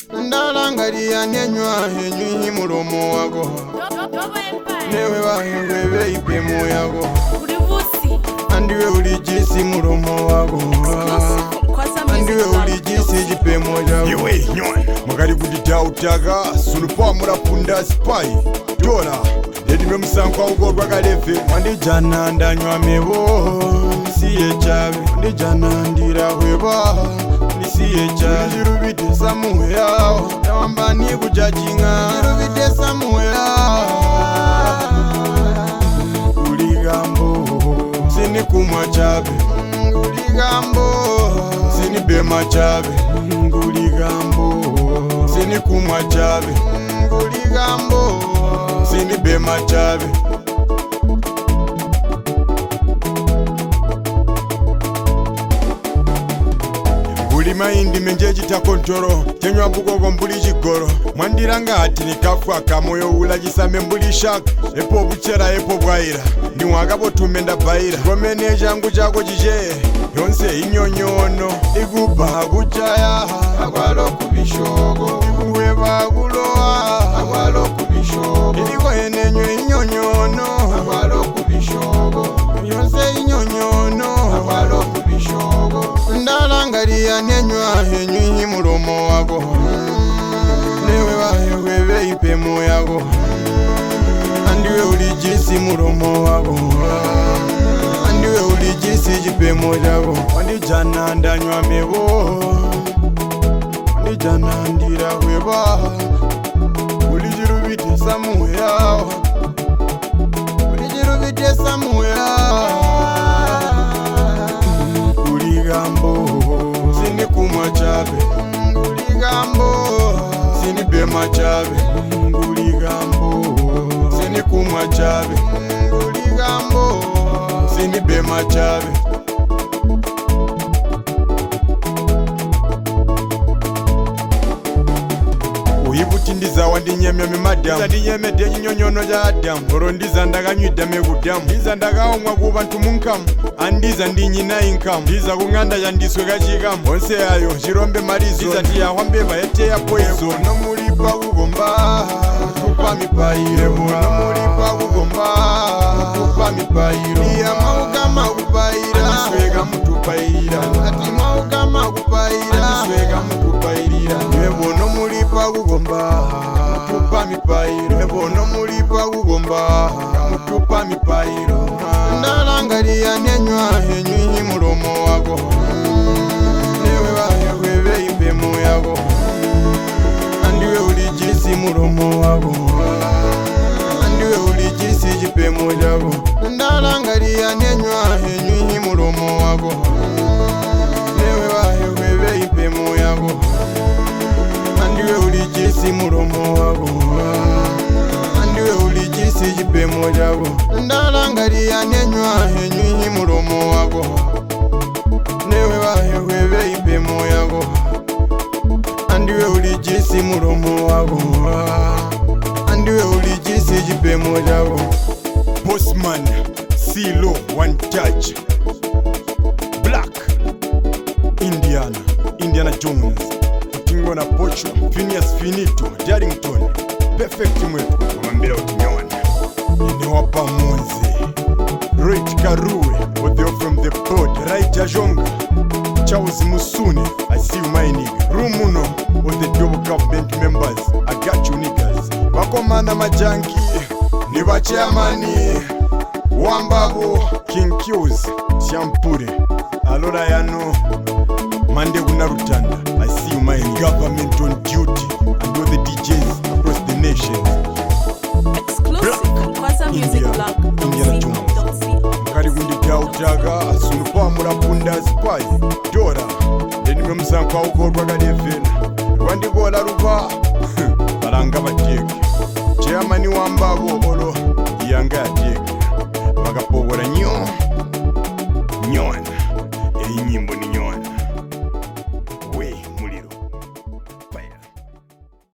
Ndalangalia nenywa henyu muromo wako newe wahewe veipe moyako andiwe ulijisi muromo wako andiwe ulijisi jipemo jako yewe nyona makali kuditautaka sulupa murapunda sipai dola edime musankwa ukorwa kalefe mandijana ndanywa mebo siye chabe ndijana ndirahweba nisiye chabe jirubite samuya yawambani kujajinga jirubite samuya uligambo sini kumwa chabe uligambo sini bema chabe uligambo sini kumwa chabe uligambo sini bema chabe Mbuli maindi menje chitakontoro Tenywa bukoko mbuli chigoro Mwandiranga hati nikafwa kamoyo ula jisame mbuli shaka Epo buchera epo bwaira Niwakabo tumenda baira Gomene jangu chako chiche Yonse inyonyono Iguba kuchaya Agwalo kubishogo Iguweba kuloa Agwalo kubishogo Iliko henenyo inyonyono Agwalo kubishogo Yonse inyonyono Agwalo kubishogo Ndalangalia nenywa henyu muromo wako newe wahewe veipe moyako andiwe ulijisi muromo wako andiwe ulijisi jipemo jako wandijana ndanywa mebo wandijana ndirahweba ulijirubite samuya ulijirubite samuya uligambo sini kumwa chabe uligambo sini bema chabe uligambo sini kumwa chabe uligambo sini bema chabe uyibutindiza wandinyemya mimadamu ndinyemedde nyinyonyono ja adamu oro ndiza ndakanywidda mekudamu ndiza ndakaomwa kuba ntumunkamu andiza ndinyina inkamu ndiza kung'anda yandiswe kachikamu onse ayo chirombe malizo ndiza tiyahwambeva yeteya poizo nomulipa kugomba kupa mipairo nomulipa kugomba kupa mipairo iya maukama kupaira andisweka mutupairira ati maukama kupaira andisweka mutupairira yevo nomulipa kugomba mutupa mipairo yevo nomulipa kugomba mutupa mipairo ndalangalia nenywa henyu muromo wako newe wahewe veipe moyako andiwe ulijisi muromo wako andiwe ulijisi jipemo jako ndalangalia nenywa henyu muromo wako newe wahewe veipe moyako andiwe ulijisi muromo wako andiwe ulijisi jipemo jako ndalangalia nenywa henyu muromo wako newe wahewe veipe moyako andiwe ulijisi muromo wako andiwe ulijisi jipemo jako Postman Silo One Touch Black Indiana Jones Utingo na Pocho Phineas Finito Darrington Perfect mwetu wamambira utinyawana Inewapa Monze Red Karuwe Odeo from the pod Raija Jonga Charles Musune I see you my nigga Rumuno All the double government members I got you niggas Wakomana majanki Niba chairmani Wambabo King Q's Shampure Alora yano Mande Gunarutanda I see you my government on duty and all the DJs across the nation Exclusive Kwanza Music Blog Indiana Jones Mkari kundika utaga Sulupa murapunda sipai Dora Denime musankwa ukorwa kadefena Rwandi gola ruba Baranga bateke Chairmani Wambabo